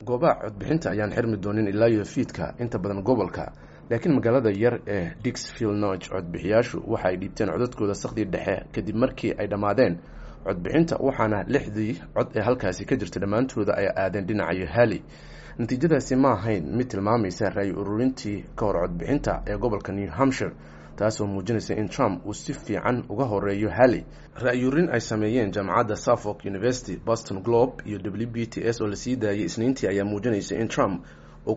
goobaha codbixinta ayaan xirmi doonin ilaa iyo fiidka inta badan gobolka, laakiin magaalada yar ee Dixfield Notch codbixiyaashu waxa ay dhiibteen codadkooda saqdi dhexe kadib markii ay dhammaadeen codbixinta, waxaana 6dii cod ee halkaasi ka jirta dhammaantooda ay aadeen dhinaca Halley. natiijadaasi ma ahayn mid tilmaamaysa raay ururintii ka hor codbixinta ee gobolka New Hampshire, taasoo muujinaysa in Trump uu si fiican uga horeeyo Halley. raay ururin ay sameeyeen jaamacadda Suffolk University, Boston Globe iyo WBTS oo la sii daayay Isniintii ayaa muujinaysa in Trump uu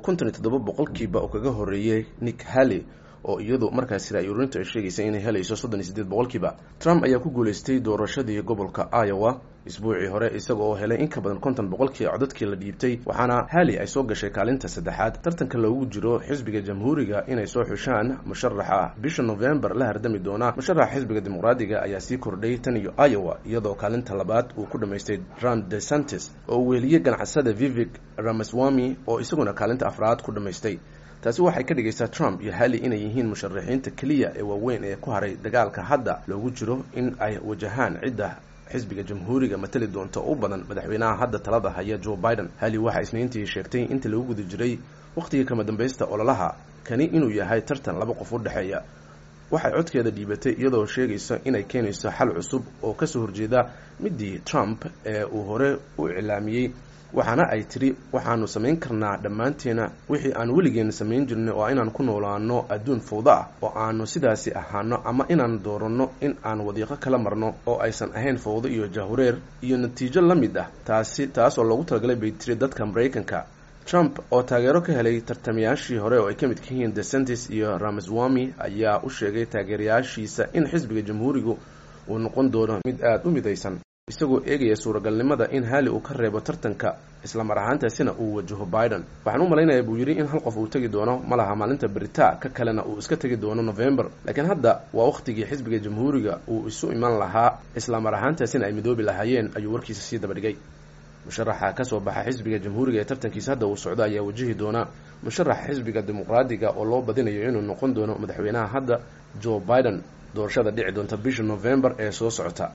57% kaga horeeyay Nick Haley, oo iyadu markaasi raay ururintu ay sheegaysa inay helayso 38%. Trump ayaa ku guuleystay doorashadii gobolka Iowa isbuucii hore isaga oo helay in ka badan 50% codadkii la dhiibtay, waxaana Haley ay soo gashay kaalinta saddexaad. tartanka loogu jiro xisbiga jamhuuriga inay soo xushaan musharaxa bisha November la hardami doona musharaxa xisbiga dimuqraadiga ayaa sii kordhay tan iyo Iowa, iyadoo kaalinta labaad uu ku dhameystay Ron DeSantis oo weeliyay ganacsada Vivek Ramaswamy oo isaguna kaalinta afraad ku dhameystay. taasi waxay ka dhigaysaa Trump iyo Haley inay yihiin musharaxiinta kaliya ee waaweyn ee ku haray dagaalka hadda loogu jiro in ay wajahaan cidda xisbiga jamhuuriga matali doonta u badan madaxweynaha hadda talada haya Joe Biden. Haley waxa Isniintii sheegtay inta lagu guda jiray waqtiga kama dambaysta ololaha kani inuu yahay tartan laba qof u dhaxeeya. waxay codkeeda dhiibatay iyadoo sheegaysa inay keenayso xal cusub oo ka soo horjeeda midii Trump ee uu hore u ilaamiyay, waxaana ay tiri waxaanu samayn karnaa dhammaanteena wixii aan weligeena samayn jirnay oo inaan ku noolaano adduun fawda ah oo aanu sidaasi ahaano, ama inaan dooranno in aan wadiiqo kala marno oo aysan ahayn fawdo iyo jahureer iyo natiijo la mid ah taasoo loogu talagalay bay tiri dadka Mareykanka. Trump oo taageero ka helay tartamayaashii hore oo ay ka mid yihiin DeSantis iyo Ramaswamy ayaa u sheegay taageerayaashiisa in xisbiga jamhuurigu uu noqon doono mid aad u midaysan, isagoo eegaya suuragalnimada in Haley uu ka reebo tartanka isla mar ahaantaasina uu wajaho Biden. waxaan u malaynayaa buu yiri in hal qof uu tagi doono malaha maalinta Beritaa ka kalena uu iska tagi doono November, laakiin hadda waa waqtigii xisbiga jamhuuriga uu isu iman lahaa isla mar ahaantaasina ay midoobi lahaayeen, ayuu warkiisa sii daba dhigay. musharaxa ka soo baxa xisbiga jamhuuriga ee tartankiisa hadda uu socdo ayaa wajihi doona musharaxa xisbiga dimuqraadiga oo loo badinayo inuu noqon doono madaxweynaha hadda Joe Biden doorashada dhici doonta bisha November ee soo socota.